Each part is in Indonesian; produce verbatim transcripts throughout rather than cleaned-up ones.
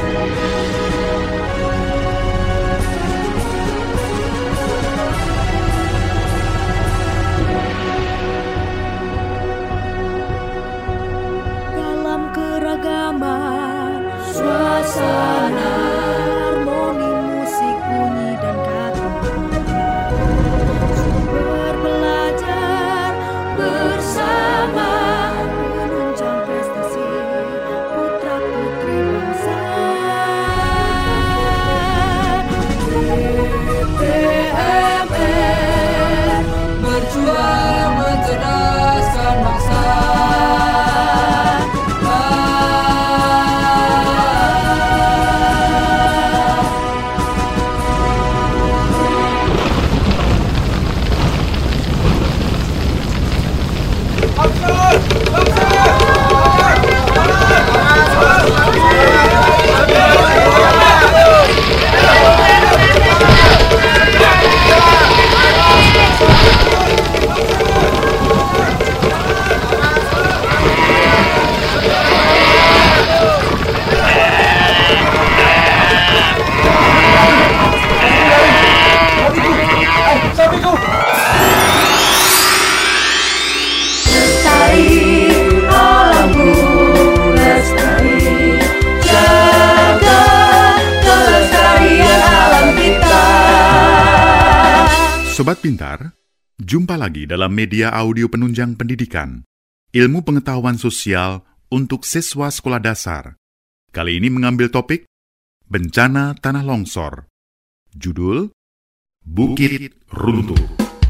Sobat Pintar, jumpa lagi dalam media audio penunjang pendidikan, ilmu pengetahuan sosial untuk siswa sekolah dasar. Kali ini mengambil topik Bencana Tanah Longsor. Judul Bukit Runtuh.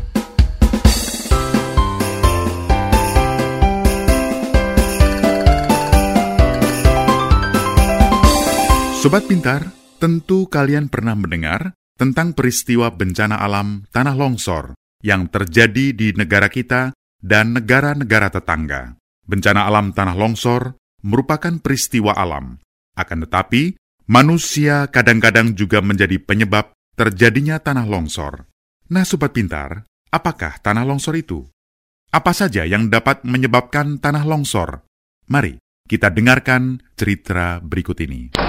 Sobat Pintar, tentu kalian pernah mendengar tentang peristiwa bencana alam tanah longsor yang terjadi di negara kita dan negara-negara tetangga. Bencana alam tanah longsor merupakan peristiwa alam. Akan tetapi, manusia kadang-kadang juga menjadi penyebab terjadinya tanah longsor. Nah, Sobat Pintar, apakah tanah longsor itu? Apa saja yang dapat menyebabkan tanah longsor? Mari kita dengarkan cerita berikut ini.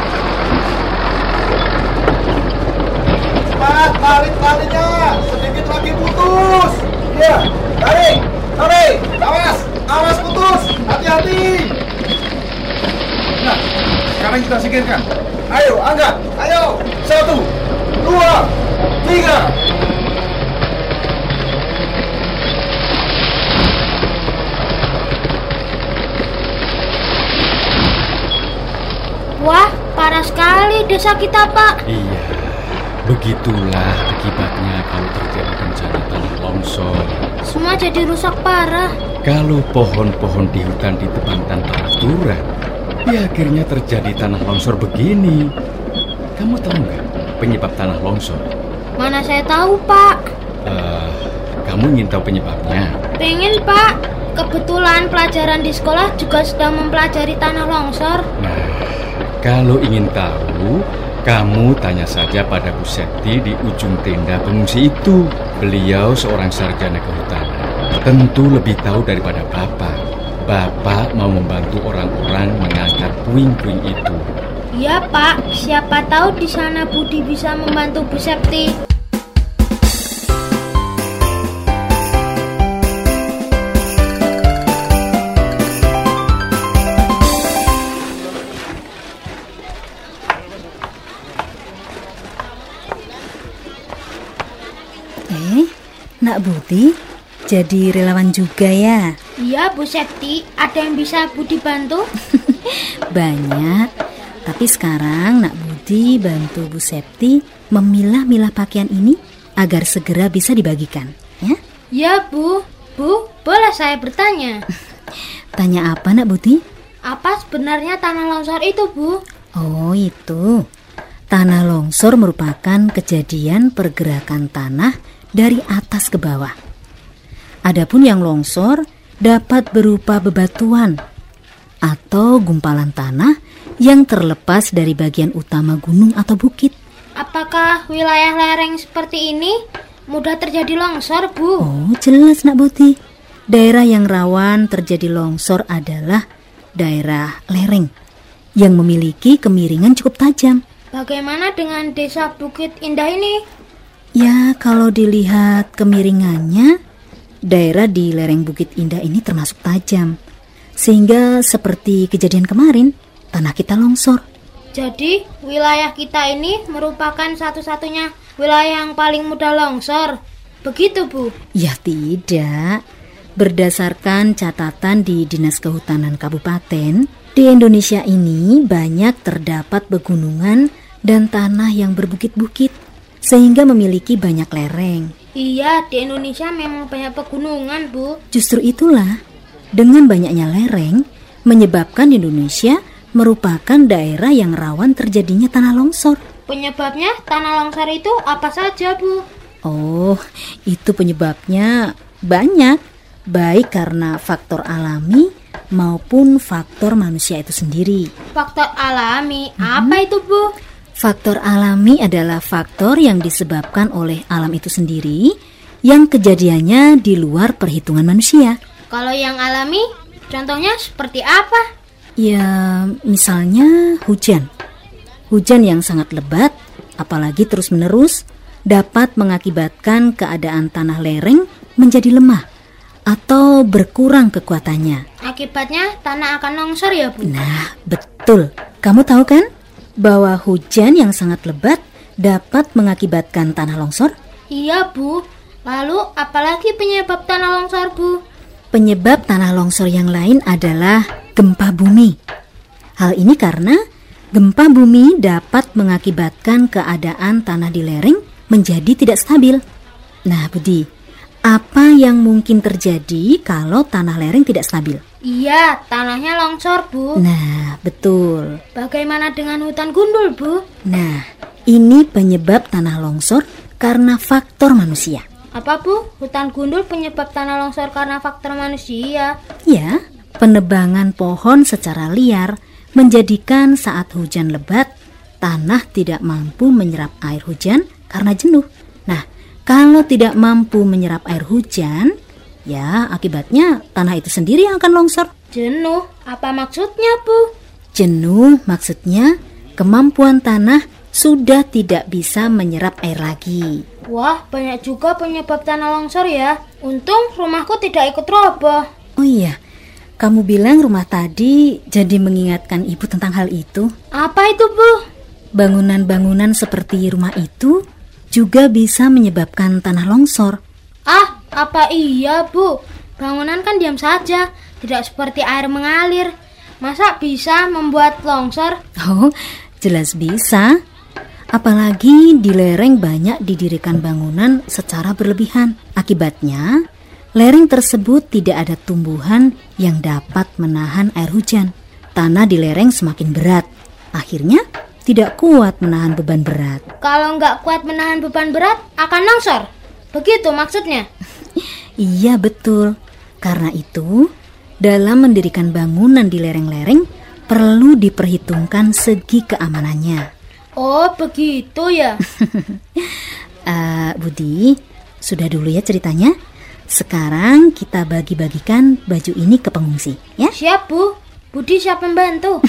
Cepat, balik talinya, sedikit lagi putus. Iya, tarik, tarik, awas, awas putus, hati-hati. Nah, sekarang kita singkirkan. Ayo, angkat, ayo, satu, dua, tiga. Wah, parah sekali desa kita, Pak. Iya, begitulah akibatnya kalau terjadi bencana tanah longsor. Semua jadi rusak parah. Kalau pohon-pohon di hutan ditebang tanpa aturan, ya akhirnya terjadi tanah longsor begini. Kamu tahu nggak penyebab tanah longsor? Mana saya tahu, Pak. Uh, kamu ingin tahu penyebabnya? Pengen, Pak. Kebetulan pelajaran di sekolah juga sedang mempelajari tanah longsor. Nah, kalau ingin tahu, kamu tanya saja pada Bu Septi di ujung tenda pengungsi itu. Beliau seorang sarjana kehutanan. Tentu lebih tahu daripada Bapak. Bapak mau membantu orang-orang mengangkat puing-puing itu. Iya, Pak. Siapa tahu di sana Budi bisa membantu Bu Septi. Nak Budi, jadi relawan juga ya? Iya, Bu Septi. Ada yang bisa Budi bantu? Banyak. Tapi sekarang Nak Budi bantu Bu Septi memilah-milah pakaian ini agar segera bisa dibagikan, ya? Ya, Bu. Bu, boleh saya bertanya? Tanya apa, Nak Budi? Apa sebenarnya tanah longsor itu, Bu? Oh, itu. Tanah longsor merupakan kejadian pergerakan tanah dari atas ke bawah. Adapun yang longsor dapat berupa bebatuan atau gumpalan tanah yang terlepas dari bagian utama gunung atau bukit. Apakah wilayah lereng seperti ini mudah terjadi longsor, Bu? Oh, jelas, Nak Budi. Daerah yang rawan terjadi longsor adalah daerah lereng yang memiliki kemiringan cukup tajam. Bagaimana dengan desa Bukit Indah ini? Ya, kalau dilihat kemiringannya, daerah di lereng Bukit Indah ini termasuk tajam. Sehingga seperti kejadian kemarin, tanah kita longsor. Jadi, wilayah kita ini merupakan satu-satunya wilayah yang paling mudah longsor. Begitu, Bu? Ya tidak. Berdasarkan catatan di Dinas Kehutanan Kabupaten, di Indonesia ini banyak terdapat pegunungan dan tanah yang berbukit-bukit, sehingga memiliki banyak lereng. Iya, di Indonesia memang banyak pegunungan, Bu. Justru itulah, dengan banyaknya lereng, menyebabkan Indonesia merupakan daerah yang rawan terjadinya tanah longsor. Penyebabnya tanah longsor itu apa saja, Bu? Oh, itu penyebabnya banyak, baik karena faktor alami maupun faktor manusia itu sendiri. Faktor alami, hmm. apa itu, Bu? Faktor alami adalah faktor yang disebabkan oleh alam itu sendiri, yang kejadiannya di luar perhitungan manusia. Kalau yang alami, contohnya seperti apa? Ya, misalnya hujan. Hujan yang sangat lebat, apalagi terus-menerus, dapat mengakibatkan keadaan tanah lereng menjadi lemah atau berkurang kekuatannya. Akibatnya tanah akan longsor ya, Bu? Nah, betul. Kamu tahu kan bahwa hujan yang sangat lebat dapat mengakibatkan tanah longsor? Iya, Bu. Lalu apalagi penyebab tanah longsor, Bu? Penyebab tanah longsor yang lain adalah gempa bumi. Hal ini karena gempa bumi dapat mengakibatkan keadaan tanah di lereng menjadi tidak stabil. Nah, Budi, apa yang mungkin terjadi kalau tanah lereng tidak stabil? Iya, tanahnya longsor, Bu. Nah, betul. Bagaimana dengan hutan gundul, Bu? Nah, ini penyebab tanah longsor karena faktor manusia. Apa, Bu? Hutan gundul penyebab tanah longsor karena faktor manusia? Ya, penebangan pohon secara liar menjadikan saat hujan lebat, tanah tidak mampu menyerap air hujan karena jenuh. Nah, kalau tidak mampu menyerap air hujan, ya akibatnya tanah itu sendiri yang akan longsor. Jenuh? Apa maksudnya, Bu? Jenuh maksudnya kemampuan tanah sudah tidak bisa menyerap air lagi. Wah, banyak juga penyebab tanah longsor ya. Untung rumahku tidak ikut roboh. Oh iya, kamu bilang rumah tadi jadi mengingatkan ibu tentang hal itu. Apa itu, Bu? Bangunan-bangunan seperti rumah itu juga bisa menyebabkan tanah longsor. Ah, apa iya, Bu? Bangunan kan diam saja, tidak seperti air mengalir. Masa bisa membuat longsor? Oh, jelas bisa. Apalagi di lereng banyak didirikan bangunan secara berlebihan. Akibatnya, lereng tersebut tidak ada tumbuhan yang dapat menahan air hujan. Tanah di lereng semakin berat. Akhirnya, tidak kuat menahan beban berat. Kalau nggak kuat menahan beban berat, akan longsor. Begitu maksudnya? Iya, betul. Karena itu, dalam mendirikan bangunan di lereng-lereng, perlu diperhitungkan segi keamanannya. Oh, begitu ya? uh, Budi, sudah dulu ya ceritanya. Sekarang kita bagi-bagikan baju ini ke pengungsi, ya? Siap, Bu. Budi siap membantu.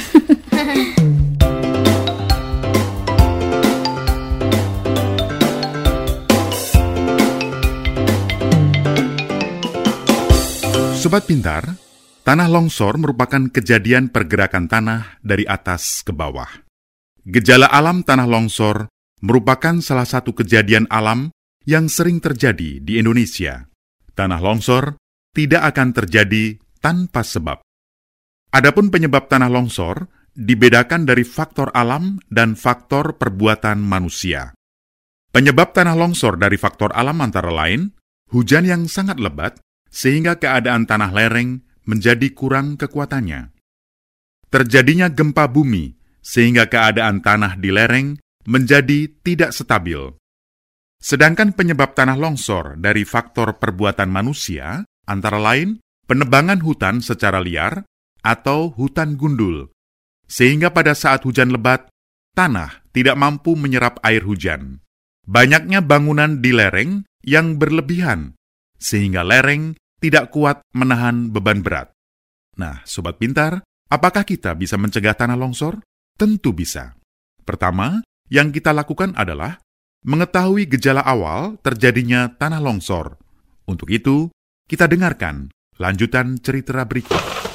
Sobat Pintar, tanah longsor merupakan kejadian pergerakan tanah dari atas ke bawah. Gejala alam tanah longsor merupakan salah satu kejadian alam yang sering terjadi di Indonesia. Tanah longsor tidak akan terjadi tanpa sebab. Adapun penyebab tanah longsor dibedakan dari faktor alam dan faktor perbuatan manusia. Penyebab tanah longsor dari faktor alam antara lain, hujan yang sangat lebat sehingga keadaan tanah lereng menjadi kurang kekuatannya. Terjadinya gempa bumi sehingga keadaan tanah di lereng menjadi tidak stabil. Sedangkan penyebab tanah longsor dari faktor perbuatan manusia antara lain penebangan hutan secara liar atau hutan gundul, sehingga pada saat hujan lebat, tanah tidak mampu menyerap air hujan. Banyaknya bangunan di lereng yang berlebihan, sehingga lereng tidak kuat menahan beban berat. Nah, Sobat Pintar, Apakah kita bisa mencegah tanah longsor? Tentu bisa. Pertama, yang kita lakukan adalah mengetahui gejala awal terjadinya tanah longsor. Untuk itu, kita dengarkan lanjutan cerita berikut.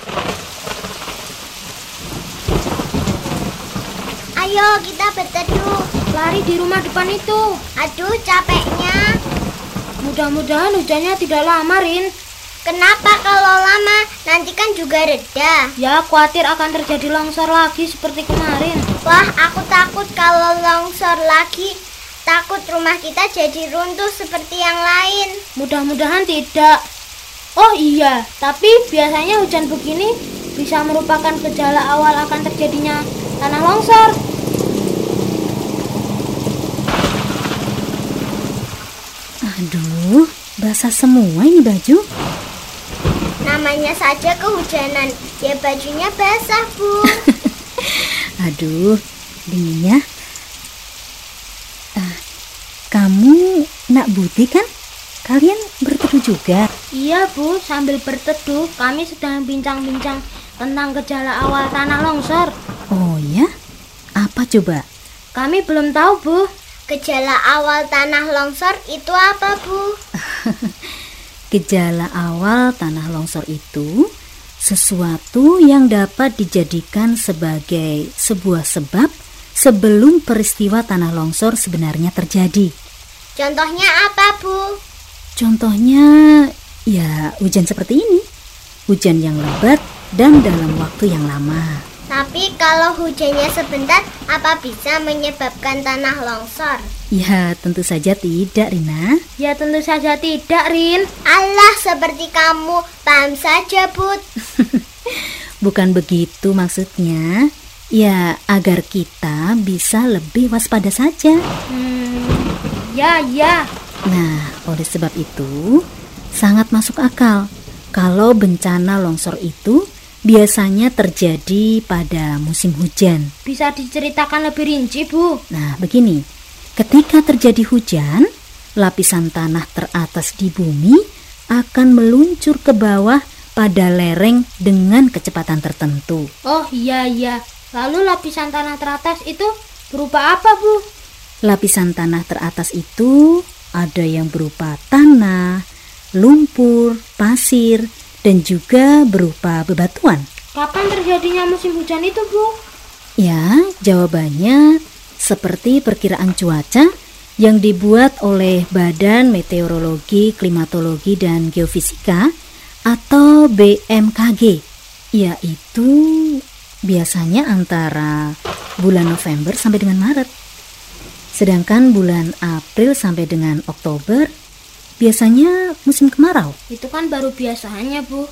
Ayo kita berteduh. Lari di rumah depan itu. Aduh capeknya. Mudah-mudahan hujannya tidak lama, Rin. Kenapa kalau lama? Nanti kan juga reda. Ya, khawatir akan terjadi longsor lagi seperti kemarin. Wah, aku takut kalau longsor lagi. Takut rumah kita jadi runtuh seperti yang lain. Mudah-mudahan tidak. Oh iya, tapi biasanya hujan begini bisa merupakan gejala awal akan terjadinya tanah longsor. Aduh, basah semua ini baju. Namanya saja kehujanan, ya bajunya basah, Bu. Aduh, dingin ya. Ah, kamu nak Buti kan? Kalian berteduh juga? Iya, Bu, sambil berteduh kami sedang bincang-bincang tentang gejala awal tanah longsor. Oh ya? Apa coba? Kami belum tahu, Bu. Gejala awal tanah longsor itu apa, Bu? Gejala awal tanah longsor itu sesuatu yang dapat dijadikan sebagai sebuah sebab sebelum peristiwa tanah longsor sebenarnya terjadi. Contohnya apa, Bu? Contohnya ya hujan seperti ini. Hujan yang lebat dan dalam waktu yang lama. Tapi kalau hujannya sebentar, apa bisa menyebabkan tanah longsor? Ya, tentu saja tidak, Rina. Ya, tentu saja tidak, Rin. Allah, seperti kamu, paham saja, Bud. Bukan begitu maksudnya. Ya, agar kita bisa lebih waspada saja. Hmm, ya, ya. Nah, oleh sebab itu, sangat masuk akal kalau bencana longsor itu biasanya terjadi pada musim hujan. Bisa diceritakan lebih rinci, Bu? Nah, begini. Ketika terjadi hujan, lapisan tanah teratas di bumi akan meluncur ke bawah pada lereng dengan kecepatan tertentu. Oh iya iya. Lalu lapisan tanah teratas itu berupa apa, Bu? Lapisan tanah teratas itu ada yang berupa tanah, lumpur, pasir, dan juga berupa bebatuan. Kapan terjadinya musim hujan itu, Bu? Ya, jawabannya seperti perkiraan cuaca yang dibuat oleh Badan Meteorologi, Klimatologi, dan Geofisika atau B M K G, yaitu biasanya antara bulan November sampai dengan Maret. Sedangkan bulan April sampai dengan Oktober biasanya musim kemarau. Itu kan baru biasanya, Bu.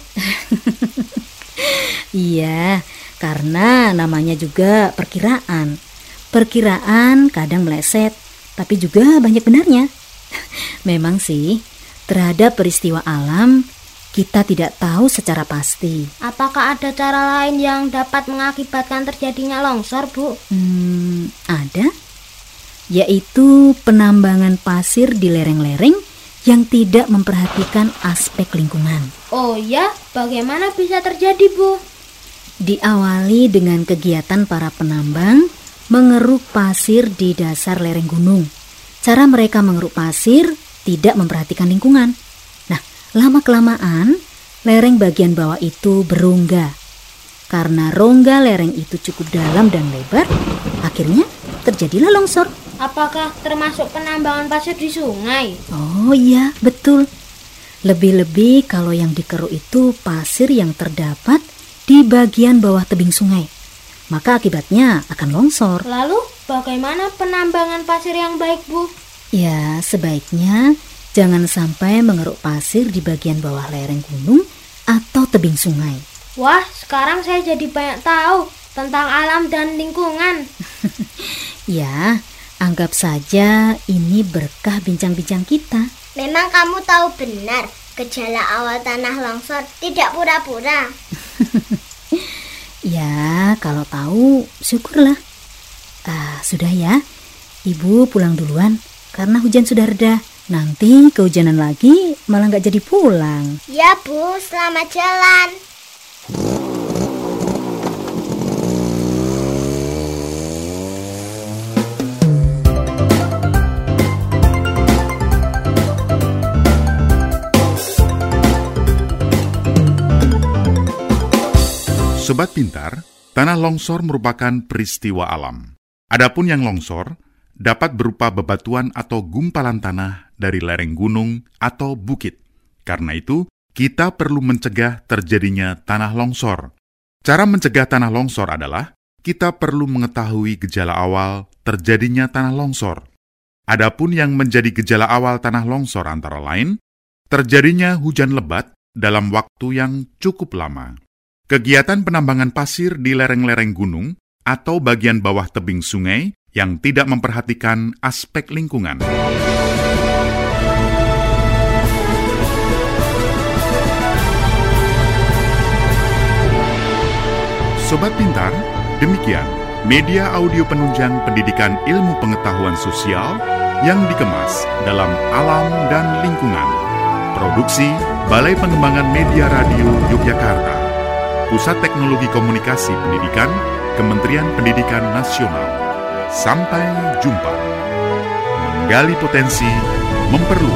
Iya, karena namanya juga perkiraan. Perkiraan kadang meleset, tapi juga banyak benarnya. Memang sih, terhadap peristiwa alam, kita tidak tahu secara pasti. Apakah ada cara lain yang dapat mengakibatkan terjadinya longsor, Bu? Hmm, ada. Yaitu penambangan pasir di lereng-lereng yang tidak memperhatikan aspek lingkungan. Oh ya, bagaimana bisa terjadi, Bu? Diawali dengan kegiatan para penambang mengeruk pasir di dasar lereng gunung. Cara mereka mengeruk pasir tidak memperhatikan lingkungan. Nah, lama-kelamaan lereng bagian bawah itu berongga. Karena rongga lereng itu cukup dalam dan lebar, akhirnya terjadilah longsor. Apakah termasuk penambangan pasir di sungai? Oh iya, betul. Lebih-lebih kalau yang dikeruk itu pasir yang terdapat di bagian bawah tebing sungai. Maka akibatnya akan longsor. Lalu bagaimana penambangan pasir yang baik, Bu? Ya, sebaiknya jangan sampai mengeruk pasir di bagian bawah lereng gunung atau tebing sungai. Wah, sekarang saya jadi banyak tahu tentang alam dan lingkungan. Ya, anggap saja ini berkah bincang-bincang kita. Memang kamu tahu benar gejala awal tanah longsor, tidak pura-pura. Ya, kalau tahu syukurlah. Ah, sudah ya, Ibu pulang duluan karena hujan sudah reda. Nanti kehujanan lagi malah nggak jadi pulang. Ya, Bu, selamat jalan. Sobat pintar, tanah longsor merupakan peristiwa alam. Adapun yang longsor dapat berupa bebatuan atau gumpalan tanah dari lereng gunung atau bukit. Karena itu, kita perlu mencegah terjadinya tanah longsor. Cara mencegah tanah longsor adalah kita perlu mengetahui gejala awal terjadinya tanah longsor. Adapun yang menjadi gejala awal tanah longsor antara lain, terjadinya hujan lebat dalam waktu yang cukup lama, kegiatan penambangan pasir di lereng-lereng gunung atau bagian bawah tebing sungai yang tidak memperhatikan aspek lingkungan. Sobat pintar, demikian media audio penunjang pendidikan ilmu pengetahuan sosial yang dikemas dalam alam dan lingkungan. Produksi Balai Pengembangan Media Radio Yogyakarta, Pusat Teknologi Komunikasi Pendidikan, Kementerian Pendidikan Nasional. Sampai jumpa. Menggali potensi, memperluas